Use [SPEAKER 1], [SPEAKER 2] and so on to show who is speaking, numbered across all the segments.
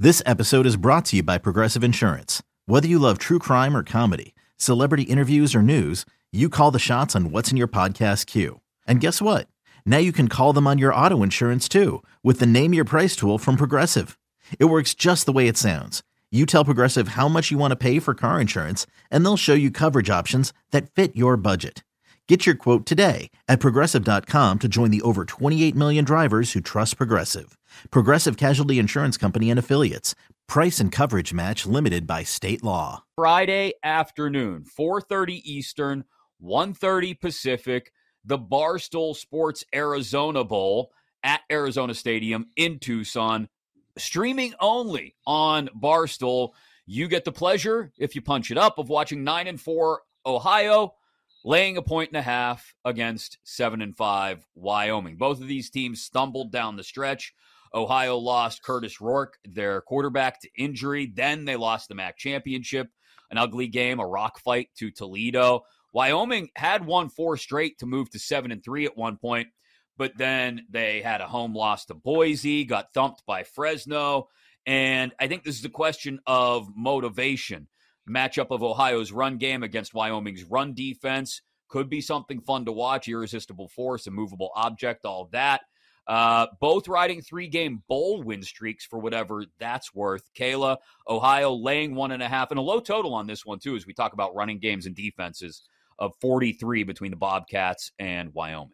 [SPEAKER 1] This episode is brought to you by Progressive Insurance. Whether you love true crime or comedy, celebrity interviews or news, you call the shots on what's in your podcast queue. And guess what? Now you can call them on your auto insurance too with the Name Your Price tool from Progressive. It works just the way it sounds. You tell Progressive how much you want to pay for car insurance, and they'll show you coverage options that fit your budget. Get your quote today at Progressive.com to join the over 28 million drivers who trust Progressive. Progressive Casualty Insurance Company and Affiliates. Price and coverage match limited by state law.
[SPEAKER 2] Friday afternoon, 4:30 Eastern, 1:30 Pacific, the Barstool Sports Arizona Bowl at Arizona Stadium in Tucson. Streaming only on Barstool. You get the pleasure, if you punch it up, of watching 9-4 Ohio laying 1.5 against 7-5 Wyoming. Both of these teams stumbled down the stretch. Ohio lost Curtis Rourke, their quarterback, to injury. Then they lost the MAC championship, an ugly game, a rock fight to Toledo. Wyoming had won 4 straight to move to 7-3 at one point, but then they had a home loss to Boise, got thumped by Fresno, and I think this is a question of motivation. Matchup of Ohio's run game against Wyoming's run defense could be something fun to watch. Irresistible force, immovable object, all that. Both riding 3-game bowl win streaks for whatever that's worth. Kayla, Ohio laying 1.5 and a low total on this one too, as we talk about running games and defenses of 43 between the Bobcats and Wyoming.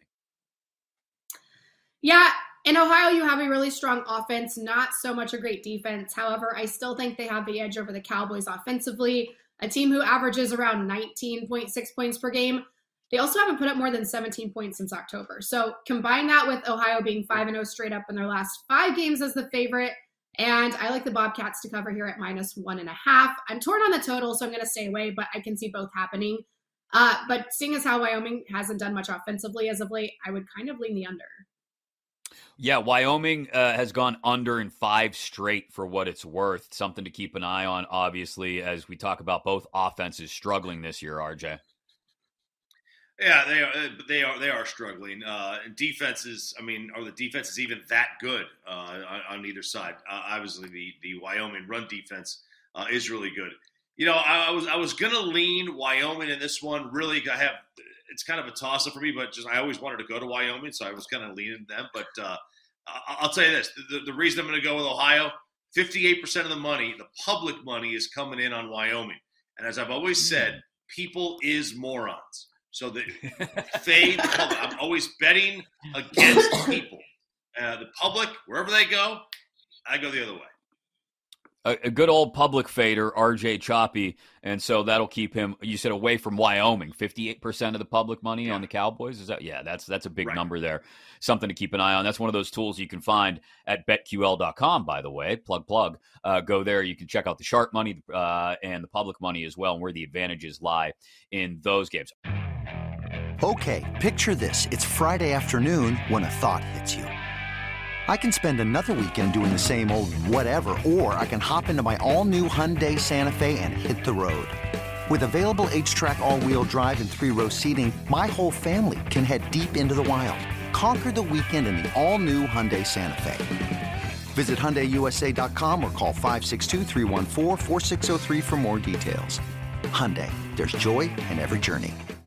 [SPEAKER 3] Yeah, in Ohio, you have a really strong offense, not so much a great defense. However, I still think they have the edge over the Cowboys offensively, a team who averages around 19.6 points per game. They also haven't put up more than 17 points since October. So combine that with Ohio being 5-0 straight up in their last 5 games as the favorite. And I like the Bobcats to cover here at -1.5. I'm torn on the total, so I'm going to stay away, but I can see both happening. But seeing as how Wyoming hasn't done much offensively as of late, I would kind of lean the under.
[SPEAKER 2] Yeah, Wyoming has gone under in 5 straight for what it's worth. Something to keep an eye on, obviously, as we talk about both offenses struggling this year, RJ.
[SPEAKER 4] Yeah, they are struggling. And defenses, I mean, are the defenses even that good on either side? Obviously, the Wyoming run defense is really good. You know, I was gonna lean Wyoming in this one. Really, it's kind of a toss-up for me, but just I always wanted to go to Wyoming, so I was kind of leaning them. But I'll tell you this: the reason I'm going to go with Ohio, 58% of the money, the public money, is coming in on Wyoming. And as I've always said, people is morons. So fade the public. I'm always betting against people. The public, wherever they go, I go the other way.
[SPEAKER 2] A good old public fader, RJ Choppy, and so that'll keep him, you said, away from Wyoming. 58% of the public money on the Cowboys? Is that? Yeah, that's a big number there. Something to keep an eye on. That's one of those tools you can find at BetQL.com, by the way. Plug. Go there. You can check out the sharp money and the public money as well, and where the advantages lie in those games.
[SPEAKER 5] Okay, picture this. It's Friday afternoon when a thought hits you. I can spend another weekend doing the same old whatever, or I can hop into my all-new Hyundai Santa Fe and hit the road. With available H-Track all-wheel drive and 3-row seating, my whole family can head deep into the wild. Conquer the weekend in the all-new Hyundai Santa Fe. Visit HyundaiUSA.com or call 562-314-4603 for more details. Hyundai, there's joy in every journey.